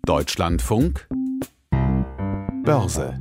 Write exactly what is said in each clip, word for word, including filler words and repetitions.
Deutschlandfunk Börse.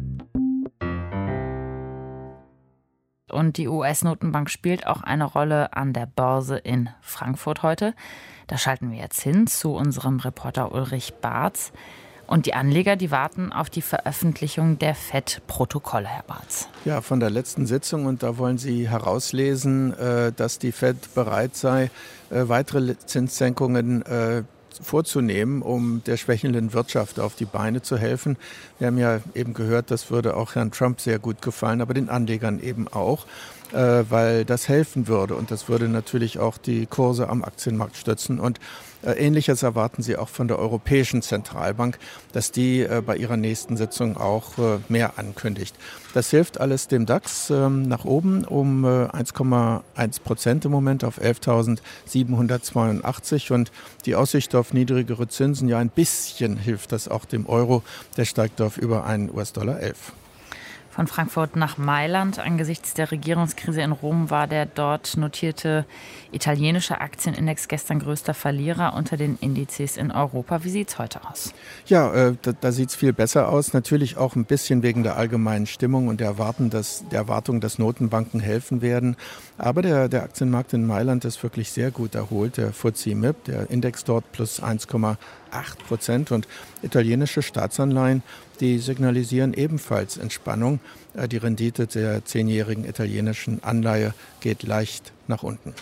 Und die U S-Notenbank spielt auch eine Rolle an der Börse in Frankfurt heute. Da schalten wir jetzt hin zu unserem Reporter Ulrich Barz. Und die Anleger, die warten auf die Veröffentlichung der F E D-Protokolle, Herr Barz. Ja, von der letzten Sitzung. Und da wollen Sie herauslesen, dass die F E D bereit sei, weitere Zinssenkungen vorzunehmen, um der schwächelnden Wirtschaft auf die Beine zu helfen. Wir haben ja eben gehört, das würde auch Herrn Trump sehr gut gefallen, aber den Anlegern eben auch, äh, weil das helfen würde. Und das würde natürlich auch die Kurse am Aktienmarkt stützen. Und äh, Ähnliches erwarten Sie auch von der Europäischen Zentralbank, dass die äh, bei ihrer nächsten Sitzung auch äh, mehr ankündigt. Das hilft alles dem DAX äh, nach oben um äh, eins Komma eins Prozent im Moment auf elftausendsiebenhundertzweiundachtzig. Und die Aussicht auf niedrigere Zinsen, ja ein bisschen hilft das auch dem Euro. Der steigt auf über einen U S-Dollar elf. Von Frankfurt nach Mailand. Angesichts der Regierungskrise in Rom war der dort notierte italienische Aktienindex gestern größter Verlierer unter den Indizes in Europa. Wie sieht es heute aus? Ja, äh, da, da sieht es viel besser aus. Natürlich auch ein bisschen wegen der allgemeinen Stimmung und der, Erwarten, dass, der Erwartung, dass Notenbanken helfen werden. Aber der, der Aktienmarkt in Mailand ist wirklich sehr gut erholt. Der F T S E M I P, der Index dort plus eins Komma acht Prozent und italienische Staatsanleihen, die signalisieren ebenfalls Entspannung. Die Rendite der zehnjährigen italienischen Anleihe geht leicht nach unten.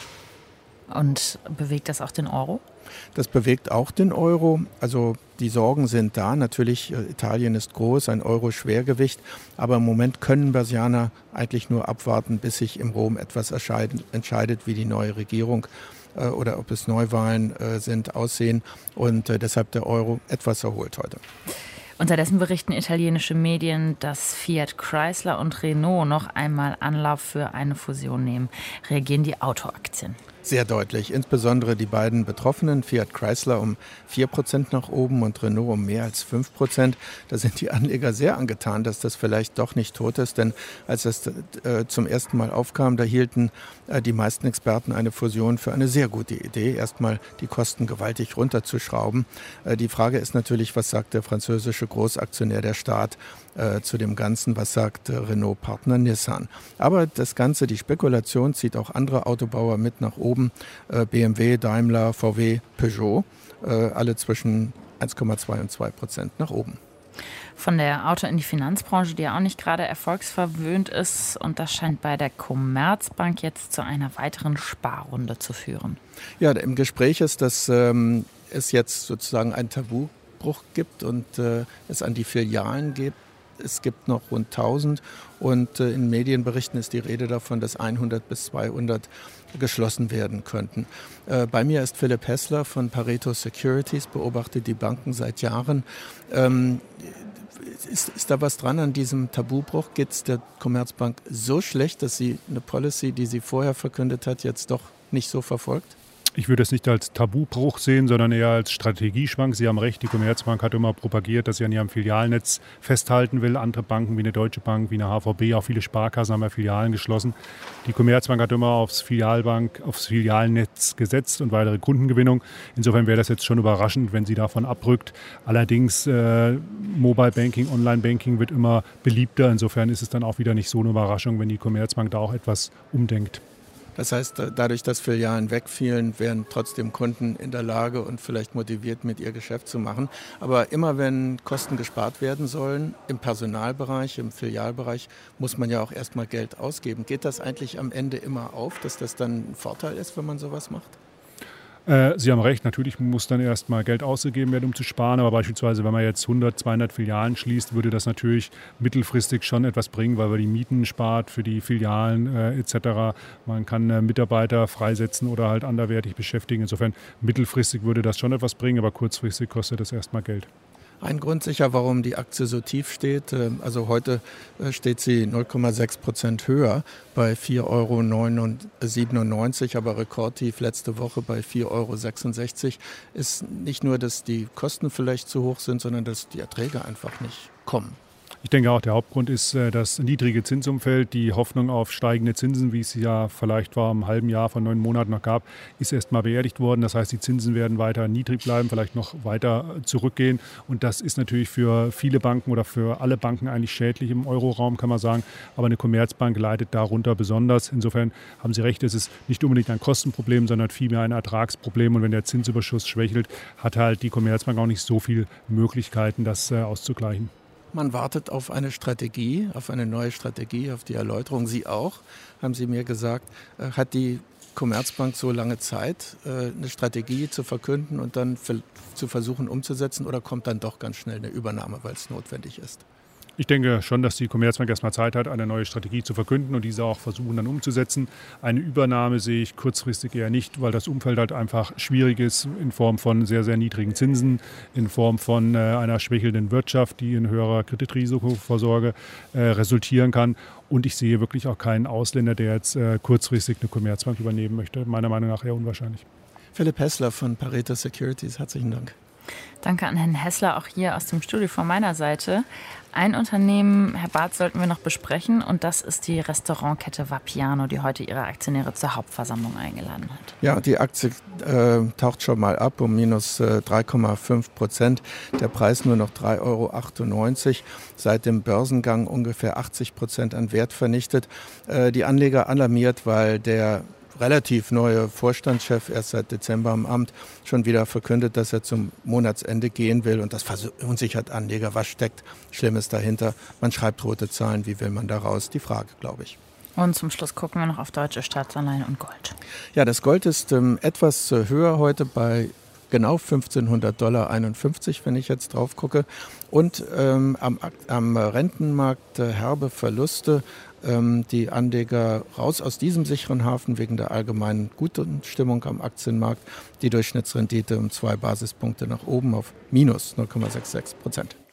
Und bewegt das auch den Euro? Das bewegt auch den Euro. Also die Sorgen sind da. Natürlich, Italien ist groß, ein Euro-Schwergewicht. Aber im Moment können Börsianer eigentlich nur abwarten, bis sich in Rom etwas entscheidet, wie die neue Regierung oder ob es Neuwahlen sind, aussehen. Und deshalb der Euro etwas erholt heute. Unterdessen berichten italienische Medien, dass Fiat Chrysler und Renault noch einmal Anlauf für eine Fusion nehmen. Reagieren die Autoaktien? Sehr deutlich, insbesondere die beiden Betroffenen, Fiat Chrysler um vier Prozent nach oben und Renault um mehr als fünf Prozent. Da sind die Anleger sehr angetan, dass das vielleicht doch nicht tot ist, denn als das äh, zum ersten Mal aufkam, da hielten äh, die meisten Experten eine Fusion für eine sehr gute Idee, erstmal die Kosten gewaltig runterzuschrauben. Äh, die Frage ist natürlich, was sagt der französische Großaktionär, der Staat, äh, zu dem Ganzen, was sagt äh, Renault-Partner Nissan. Aber das Ganze, die Spekulation zieht auch andere Autobauer mit nach oben. B M W, Daimler, V W, Peugeot, alle zwischen eins Komma zwei und zwei Prozent nach oben. Von der Auto- in die Finanzbranche, die ja auch nicht gerade erfolgsverwöhnt ist. Und das scheint bei der Commerzbank jetzt zu einer weiteren Sparrunde zu führen. Ja, im Gespräch ist, dass ähm, es jetzt sozusagen einen Tabubruch gibt und äh, es an die Filialen gibt. Es gibt noch rund tausend und äh, in Medienberichten ist die Rede davon, dass hundert bis zweihundert geschlossen werden könnten. Äh, bei mir ist Philipp Hessler von Pareto Securities, beobachtet die Banken seit Jahren. Ähm, ist, ist da was dran an diesem Tabubruch? Geht es der Commerzbank so schlecht, dass sie eine Policy, die sie vorher verkündet hat, jetzt doch nicht so verfolgt? Ich würde es nicht als Tabubruch sehen, sondern eher als Strategieschwank. Sie haben recht, die Commerzbank hat immer propagiert, dass sie an ihrem Filialnetz festhalten will. Andere Banken wie eine Deutsche Bank, wie eine H V B, auch viele Sparkassen haben ja Filialen geschlossen. Die Commerzbank hat immer aufs Filialbank, aufs Filialnetz gesetzt und weitere Kundengewinnung. Insofern wäre das jetzt schon überraschend, wenn sie davon abrückt. Allerdings äh, Mobile Banking, Online Banking wird immer beliebter. Insofern ist es dann auch wieder nicht so eine Überraschung, wenn die Commerzbank da auch etwas umdenkt. Das heißt, dadurch, dass Filialen wegfielen, wären trotzdem Kunden in der Lage und vielleicht motiviert, mit ihr Geschäft zu machen. Aber immer wenn Kosten gespart werden sollen, im Personalbereich, im Filialbereich, muss man ja auch erstmal Geld ausgeben. Geht das eigentlich am Ende immer auf, dass das dann ein Vorteil ist, wenn man sowas macht? Äh, Sie haben recht, natürlich muss dann erstmal Geld ausgegeben werden, um zu sparen. Aber beispielsweise, wenn man jetzt hundert, zweihundert Filialen schließt, würde das natürlich mittelfristig schon etwas bringen, weil man die Mieten spart für die Filialen äh, et cetera. Man kann äh, Mitarbeiter freisetzen oder halt anderweitig beschäftigen. Insofern mittelfristig würde das schon etwas bringen, aber kurzfristig kostet das erstmal Geld. Ein Grund sicher, warum die Aktie so tief steht. Also heute steht sie null Komma sechs Prozent höher bei vier Euro siebenundneunzig, aber rekordtief letzte Woche bei vier Euro sechsundsechzig. Ist nicht nur, dass die Kosten vielleicht zu hoch sind, sondern dass die Erträge einfach nicht kommen. Ich denke auch, der Hauptgrund ist das niedrige Zinsumfeld. Die Hoffnung auf steigende Zinsen, wie es ja vielleicht vor einem halben Jahr, vor neun Monaten noch gab, ist erst mal beerdigt worden. Das heißt, die Zinsen werden weiter niedrig bleiben, vielleicht noch weiter zurückgehen. Und das ist natürlich für viele Banken oder für alle Banken eigentlich schädlich im Euroraum, kann man sagen. Aber eine Commerzbank leidet darunter besonders. Insofern haben Sie recht, es ist nicht unbedingt ein Kostenproblem, sondern vielmehr ein Ertragsproblem. Und wenn der Zinsüberschuss schwächelt, hat halt die Commerzbank auch nicht so viele Möglichkeiten, das äh, auszugleichen. Man wartet auf eine Strategie, auf eine neue Strategie, auf die Erläuterung. Sie auch, haben Sie mir gesagt. Hat die Commerzbank so lange Zeit, eine Strategie zu verkünden und dann zu versuchen umzusetzen, oder kommt dann doch ganz schnell eine Übernahme, weil es notwendig ist? Ich denke schon, dass die Commerzbank erstmal Zeit hat, eine neue Strategie zu verkünden und diese auch versuchen dann umzusetzen. Eine Übernahme sehe ich kurzfristig eher nicht, weil das Umfeld halt einfach schwierig ist in Form von sehr, sehr niedrigen Zinsen, in Form von äh, einer schwächelnden Wirtschaft, die in höherer Kreditrisikovorsorge äh, resultieren kann. Und ich sehe wirklich auch keinen Ausländer, der jetzt äh, kurzfristig eine Commerzbank übernehmen möchte. Meiner Meinung nach eher unwahrscheinlich. Philipp Hessler von Pareto Securities, herzlichen Dank. Danke an Herrn Hessler, auch hier aus dem Studio von meiner Seite. Ein Unternehmen, Herr Barth, sollten wir noch besprechen, und das ist die Restaurantkette Vapiano, die heute ihre Aktionäre zur Hauptversammlung eingeladen hat. Ja, die Aktie äh, taucht schon mal ab um minus äh, drei Komma fünf Prozent. Der Preis nur noch drei Euro achtundneunzig. Seit dem Börsengang ungefähr achtzig Prozent an Wert vernichtet. Äh, die Anleger alarmiert, weil der relativ neue Vorstandschef, erst seit Dezember im Amt, schon wieder verkündet, dass er zum Monatsende gehen will. Und das verunsichert Anleger. Was steckt Schlimmes dahinter? Man schreibt rote Zahlen. Wie will man da raus? Die Frage, glaube ich. Und zum Schluss gucken wir noch auf deutsche Staatsanleihen und Gold. Ja, das Gold ist ähm, etwas äh, höher heute bei genau fünfzehnhundert Dollar einundfünfzig, wenn ich jetzt drauf gucke. Und ähm, am, am Rentenmarkt äh, herbe Verluste. Ähm, die Anleger raus aus diesem sicheren Hafen wegen der allgemeinen guten Stimmung am Aktienmarkt. Die Durchschnittsrendite um zwei Basispunkte nach oben auf minus null Komma sechsundsechzig Prozent.